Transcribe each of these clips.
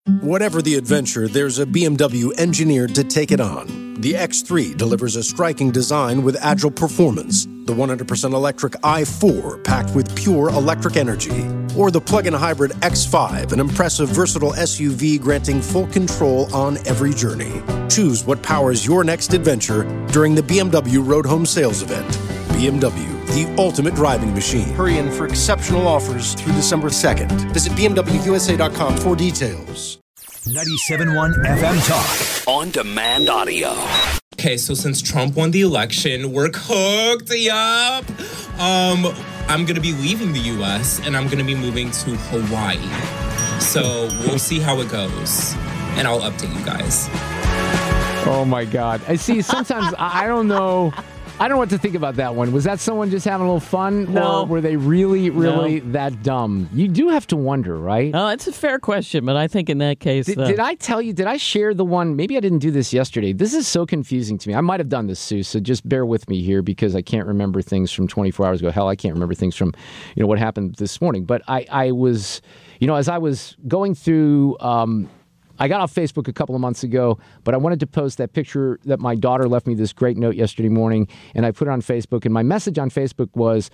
Whatever the adventure, there's a BMW engineered to take it on. The X3 delivers a striking design with agile performance. The 100% electric i4 packed with pure electric energy. Or the plug-in hybrid X5, an impressive versatile SUV granting full control on every journey. Choose what powers your next adventure during the BMW Road Home Sales Event. BMW, the ultimate driving machine. Hurry in for exceptional offers through December 2nd. Visit BMWUSA.com for details. 97.1 FM Talk. On demand audio. Okay, so since Trump won the election, we're cooked. Yup. I'm going to be leaving the U.S. and I'm going to be moving to Hawaii. So we'll see how it goes. And I'll update you guys. Oh, my God. I see, sometimes I don't know. I don't know what to think about that one. Was that someone just having a little fun? No. Or were they really that dumb? You do have to wonder, right? Oh, it's a fair question, but I think in that case... Did I tell you, did I share the one? Maybe I didn't do this yesterday. This is so confusing to me. I might have done this, Sue, so just bear with me here because I can't remember things from 24 hours ago. Hell, I can't remember things from, what happened this morning. But I was, as I was going through... I got off Facebook a couple of months ago, but I wanted to post that picture that my daughter left me, this great note yesterday morning, and I put it on Facebook. And my message on Facebook was,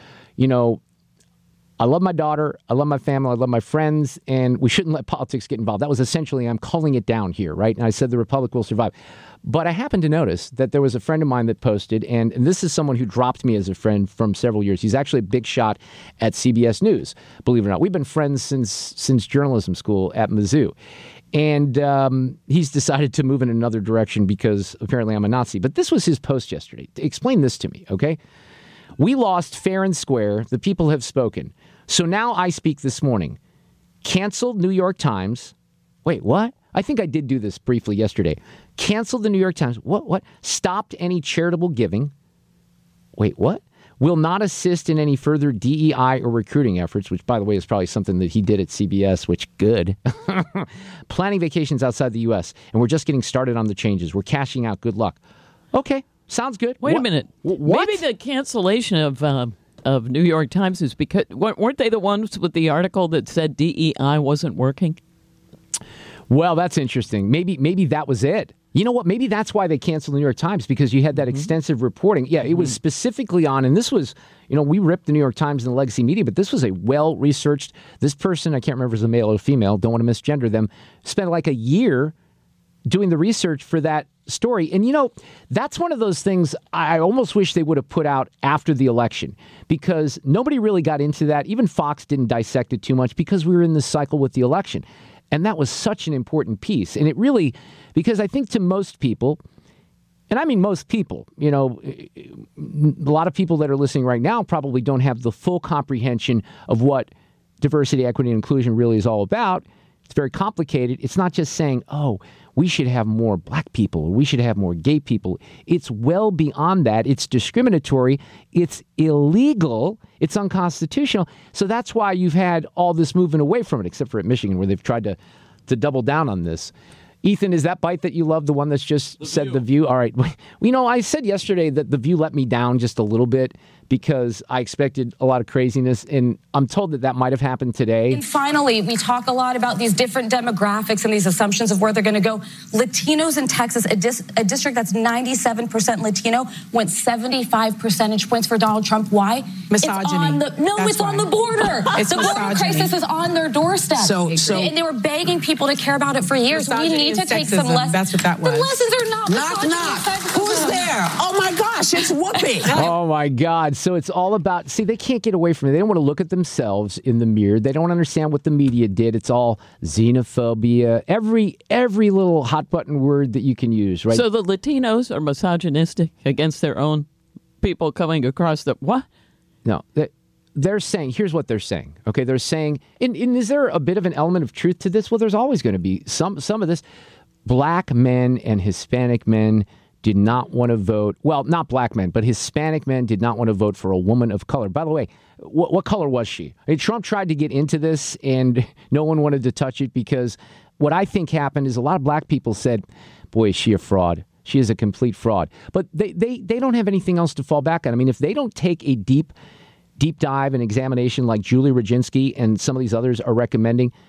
I love my daughter, I love my family, I love my friends, and we shouldn't let politics get involved. That was essentially, I'm culling it down here, right? And I said the Republic will survive. But I happened to notice that there was a friend of mine that posted, and this is someone who dropped me as a friend from several years. He's actually a big shot at CBS News, believe it or not. We've been friends since journalism school at Mizzou. And he's decided to move in another direction because apparently I'm a Nazi. But this was his post yesterday. Explain this to me, okay? We lost fair and square. The people have spoken. So now I speak this morning. Canceled New York Times. Wait, what? I think I did do this briefly yesterday. Canceled the New York Times. What? Stopped any charitable giving. Wait, what? Will not assist in any further DEI or recruiting efforts, which, by the way, is probably something that he did at CBS, which good. Planning vacations outside the U.S., and we're just getting started on the changes. We're cashing out. Good luck. Okay, sounds good. Wait a minute. What? Maybe the cancellation of New York Times is because, weren't they the ones with the article that said DEI wasn't working? Well, that's interesting. Maybe that was it. You know what? Maybe that's why they canceled the New York Times, because you had that extensive reporting. Yeah, it was specifically on, and this was, we ripped the New York Times and the legacy media, but this was a well-researched, this person, I can't remember if it was a male or female, don't want to misgender them, spent like a year doing the research for that story. And, that's one of those things I almost wish they would have put out after the election, because nobody really got into that. Even Fox didn't dissect it too much because we were in this cycle with the election. And that was such an important piece. And it really, because I think to most people, and I mean most people, a lot of people that are listening right now probably don't have the full comprehension of what diversity, equity, and inclusion really is all about. It's very complicated. It's not just saying, oh, we should have more black people or we should have more gay people. It's well beyond that. It's discriminatory. It's illegal. It's unconstitutional. So that's why you've had all this movement away from it, except for at Michigan, where they've tried to double down on this. Ethan, is that bite that you love the one that's just said The View? All right. I said yesterday that The View let me down just a little bit because I expected a lot of craziness, and I'm told that might have happened today. And finally, we talk a lot about these different demographics and these assumptions of where they're going to go. Latinos in Texas, a district that's 97% Latino, went 75 percentage points for Donald Trump. Why? Misogyny. It's on the border. The border crisis is on their doorstep. And they were begging people to care about it for years. We need to take some lessons. That's what that was. The lessons are not Knock. Who's there? Oh, my gosh, it's Whoopi. Oh, my God. So it's all about, they can't get away from it. They don't want to look at themselves in the mirror. They don't understand what the media did. It's all xenophobia, every little hot button word that you can use, right? So the Latinos are misogynistic against their own people coming across the, what? No, they're saying, here's what they're saying. Okay, they're saying, and is there a bit of an element of truth to this? Well, there's always going to be some of this. Black men and Hispanic men did not want to vote. Well, not black men, but Hispanic men did not want to vote for a woman of color. By the way, what color was she? I mean, Trump tried to get into this, and no one wanted to touch it because what I think happened is a lot of black people said, boy, is she a fraud. She is a complete fraud. But they don't have anything else to fall back on. I mean, if they don't take a deep dive and examination like Julie Rodzinski and some of these others are recommending,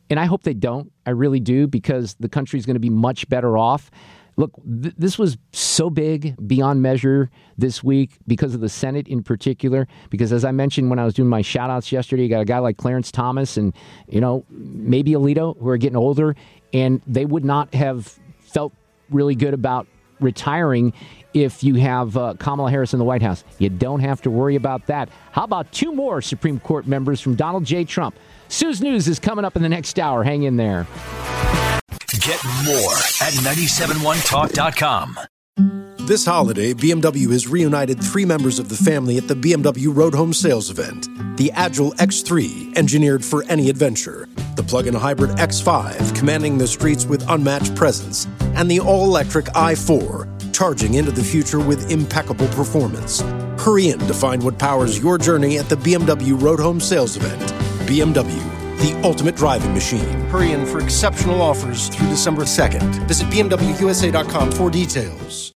And I hope they don't. I really do, because the country's going to be much better off. Look, this was so big, beyond measure this week because of the Senate in particular. Because as I mentioned when I was doing my shout-outs yesterday, you got a guy like Clarence Thomas and, maybe Alito, who are getting older, and they would not have felt really good about retiring if you have Kamala Harris in the White House. You don't have to worry about that. How about 2 more Supreme Court members from Donald J. Trump? Sue's News is coming up in the next hour. Hang in there. Get more at 971talk.com. This holiday, BMW has reunited 3 members of the family at the BMW Road Home Sales event. The Agile X3, engineered for any adventure. The plug-in hybrid X5, commanding the streets with unmatched presence. And the all-electric i4, charging into the future with impeccable performance. Hurry in to find what powers your journey at the BMW Road Home Sales event. BMW, the ultimate driving machine. Hurry in for exceptional offers through December 2nd. Visit BMWUSA.com for details.